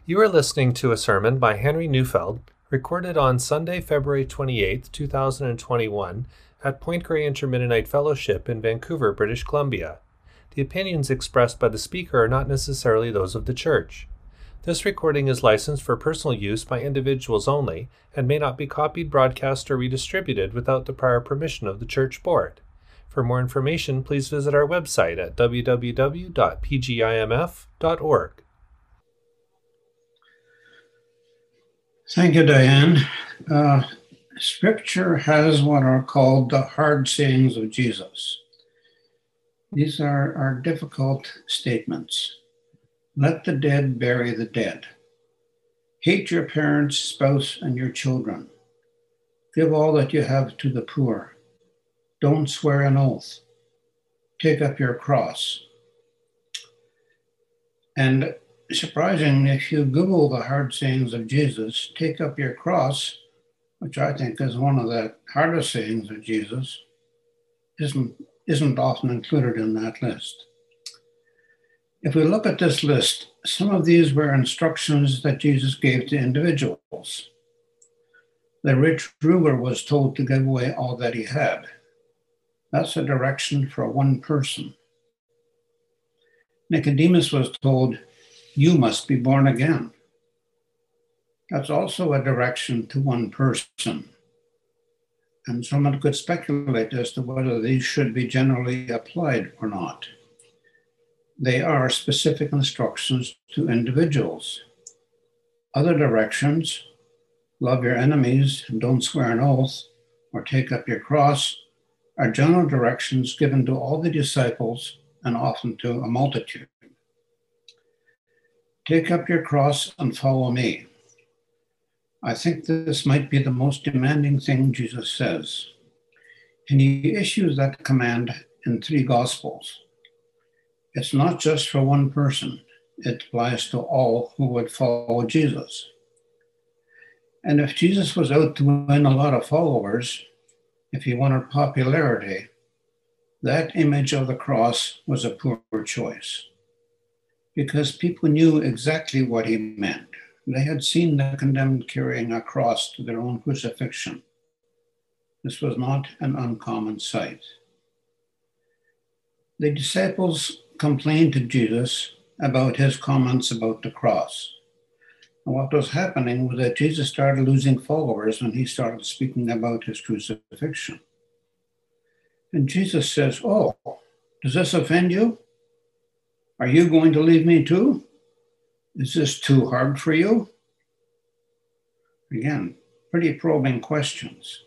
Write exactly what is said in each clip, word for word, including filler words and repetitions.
You are listening to a sermon by Henry Neufeld, recorded on Sunday, February twenty-eighth, two thousand twenty-one, at Point Grey Intermennonite Fellowship in Vancouver, British Columbia. The opinions expressed by the speaker are not necessarily those of the church. This recording is licensed for personal use by individuals only and may not be copied, broadcast, or redistributed without the prior permission of the church board. For more information, please visit our website at w w w dot p g i m f dot org. Thank you, Diane. Uh, scripture has what are called the hard sayings of Jesus. These are, are difficult statements. Let the dead bury the dead. Hate your parents, spouse, and your children. Give all that you have to the poor. Don't swear an oath. Take up your cross. And surprising, if you Google the hard sayings of Jesus, take up your cross, which I think is one of the hardest sayings of Jesus, isn't, isn't often included in that list. If we look at this list, some of these were instructions that Jesus gave to individuals. The rich ruler was told to give away all that he had. That's a direction for one person. Nicodemus was told, you must be born again. That's also a direction to one person. And someone could speculate as to whether these should be generally applied or not. They are specific instructions to individuals. Other directions, love your enemies and don't swear an oath or take up your cross, are general directions given to all the disciples and often to a multitude. Take up your cross and follow me. I think this might be the most demanding thing Jesus says. And he issues that command in three Gospels. It's not just for one person. It applies to all who would follow Jesus. And if Jesus was out to win a lot of followers, if he wanted popularity, that image of the cross was a poor choice. Because people knew exactly what he meant. They had seen the condemned carrying a cross to their own crucifixion. This was not an uncommon sight. The disciples complained to Jesus about his comments about the cross. And what was happening was that Jesus started losing followers when he started speaking about his crucifixion. And Jesus says, oh, does this offend you? Are you going to leave me too? Is this too hard for you? Again, pretty probing questions.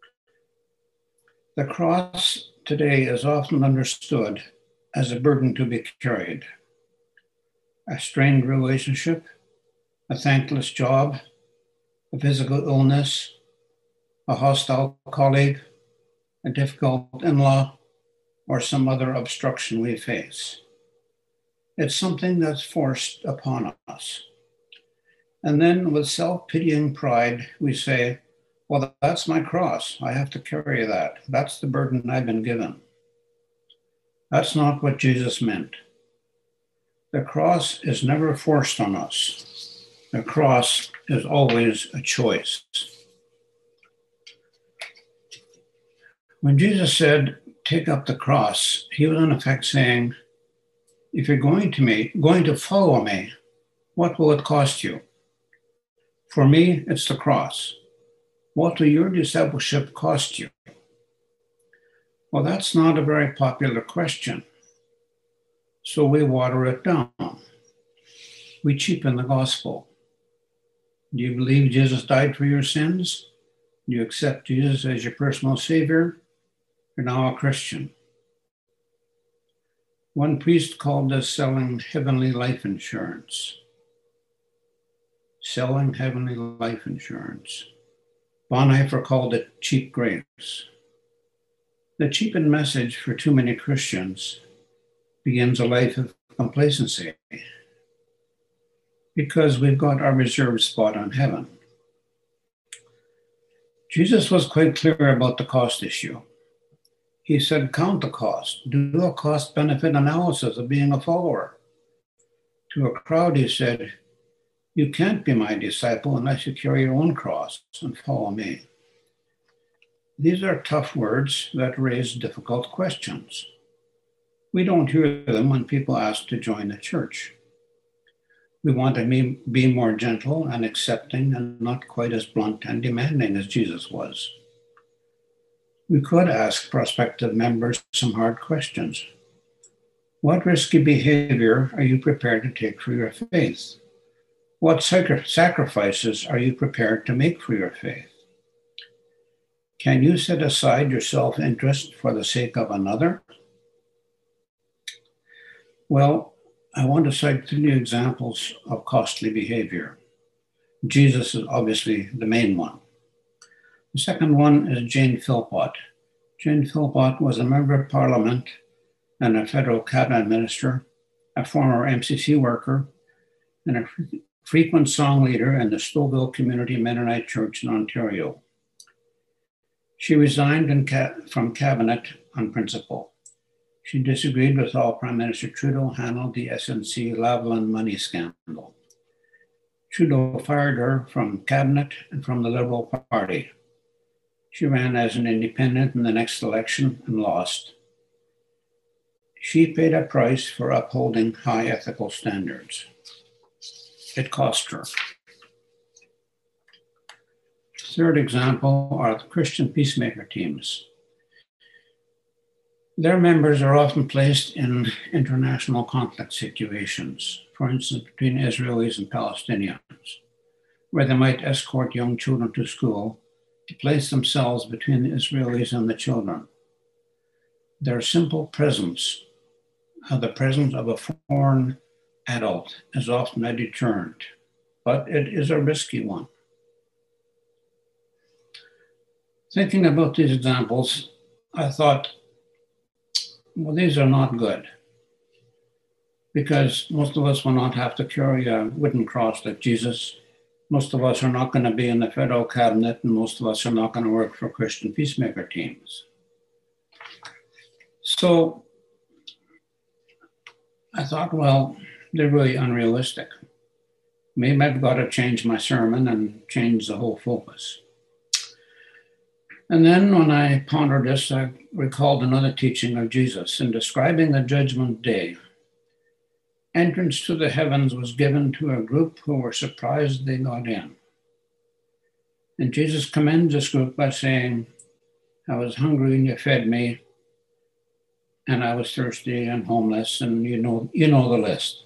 The cross today is often understood as a burden to be carried. A strained relationship, a thankless job, a physical illness, a hostile colleague, a difficult in-law, or some other obstruction we face. It's something that's forced upon us. And then with self-pitying pride, we say, well, that's my cross. I have to carry that. That's the burden I've been given. That's not what Jesus meant. The cross is never forced on us. The cross is always a choice. When Jesus said, take up the cross, he was in effect saying, if you're going to me, going to follow me, what will it cost you? For me, it's the cross. What will your discipleship cost you? Well, that's not a very popular question. So we water it down. We cheapen the gospel. Do you believe Jesus died for your sins? Do you accept Jesus as your personal savior? You're now a Christian. One priest called this selling heavenly life insurance. Selling heavenly life insurance. Bonhoeffer called it cheap grace. The cheapened message for too many Christians begins a life of complacency because we've got our reserved spot on heaven. Jesus was quite clear about the cost issue. He said, count the cost. Do a cost-benefit analysis of being a follower. To a crowd, he said, You can't be my disciple unless you carry your own cross and follow me. These are tough words that raise difficult questions. We don't hear them when people ask to join the church. We want to be more gentle and accepting and not quite as blunt and demanding as Jesus was. We could ask prospective members some hard questions. What risky behavior are you prepared to take for your faith? What sacrifices are you prepared to make for your faith? Can you set aside your self-interest for the sake of another? Well, I want to cite three examples of costly behavior. Jesus is obviously the main one. The second one is Jane Philpott. Jane Philpott was a member of Parliament and a federal cabinet minister, a former M C C worker, and a frequent song leader in the Stouffville Community Mennonite Church in Ontario. She resigned in ca- from cabinet on principle. She disagreed with how Prime Minister Trudeau handled the S N C Lavalin money scandal. Trudeau fired her from cabinet and from the Liberal Party. She ran as an independent in the next election and lost. She paid a price for upholding high ethical standards. It cost her. Third example are the Christian peacemaker teams. Their members are often placed in international conflict situations, for instance, between Israelis and Palestinians, where they might escort young children to school to place themselves between the Israelis and the children. Their simple presence, uh, the presence of a foreign adult, is often a deterrent, but it is a risky one. Thinking about these examples, I thought, well, these are not good, because most of us will not have to carry a wooden cross like Jesus. Most of us are not going to be in the federal cabinet, and most of us are not going to work for Christian peacemaker teams. So I thought, well, they're really unrealistic. Maybe I've got to change my sermon and change the whole focus. And then when I pondered this, I recalled another teaching of Jesus in describing the judgment day. Entrance to the heavens was given to a group who were surprised they got in. And Jesus commends this group by saying, I was hungry and you fed me, and I was thirsty and homeless, and you know, you know the list.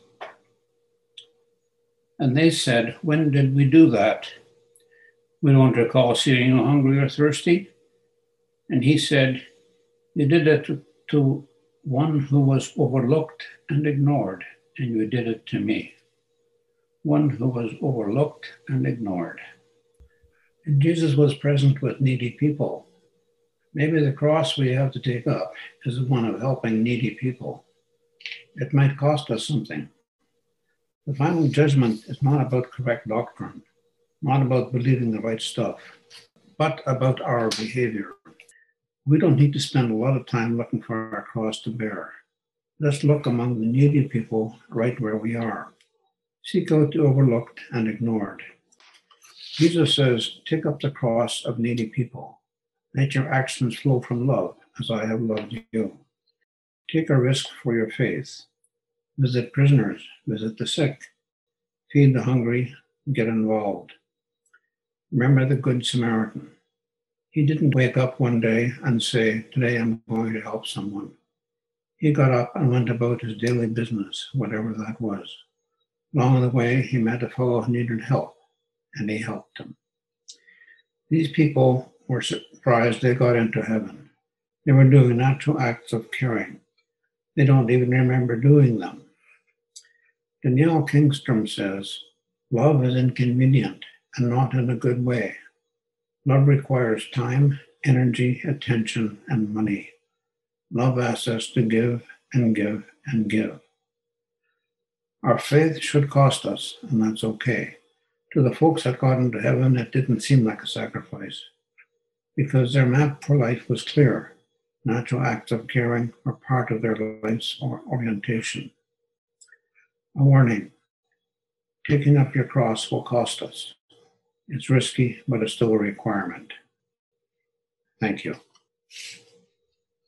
And they said, when did we do that? We don't recall seeing you hungry or thirsty. And he said, you did it to, to one who was overlooked and ignored, and you did it to me. One who was overlooked and ignored. And Jesus was present with needy people. Maybe the cross we have to take up is one of helping needy people. It might cost us something. The final judgment is not about correct doctrine, not about believing the right stuff, but about our behavior. We don't need to spend a lot of time looking for our cross to bear. Let's look among the needy people right where we are. Seek out the overlooked and ignored. Jesus says, take up the cross of needy people. Let your actions flow from love, as I have loved you. Take a risk for your faith. Visit prisoners, visit the sick, feed the hungry, get involved. Remember the Good Samaritan. He didn't wake up one day and say, today I'm going to help someone. He got up and went about his daily business, whatever that was. Along the way, he met a fellow who needed help, and he helped him. These people were surprised they got into heaven. They were doing natural acts of caring. They don't even remember doing them. Danielle Kingstrom says, love is inconvenient and not in a good way. Love requires time, energy, attention, and money. Love asks us to give and give and give. Our faith should cost us, and that's okay. To the folks that got into heaven, it didn't seem like a sacrifice because their map for life was clear. Natural acts of caring were part of their life's orientation. A warning. Taking up your cross will cost us. It's risky, but it's still a requirement. Thank you.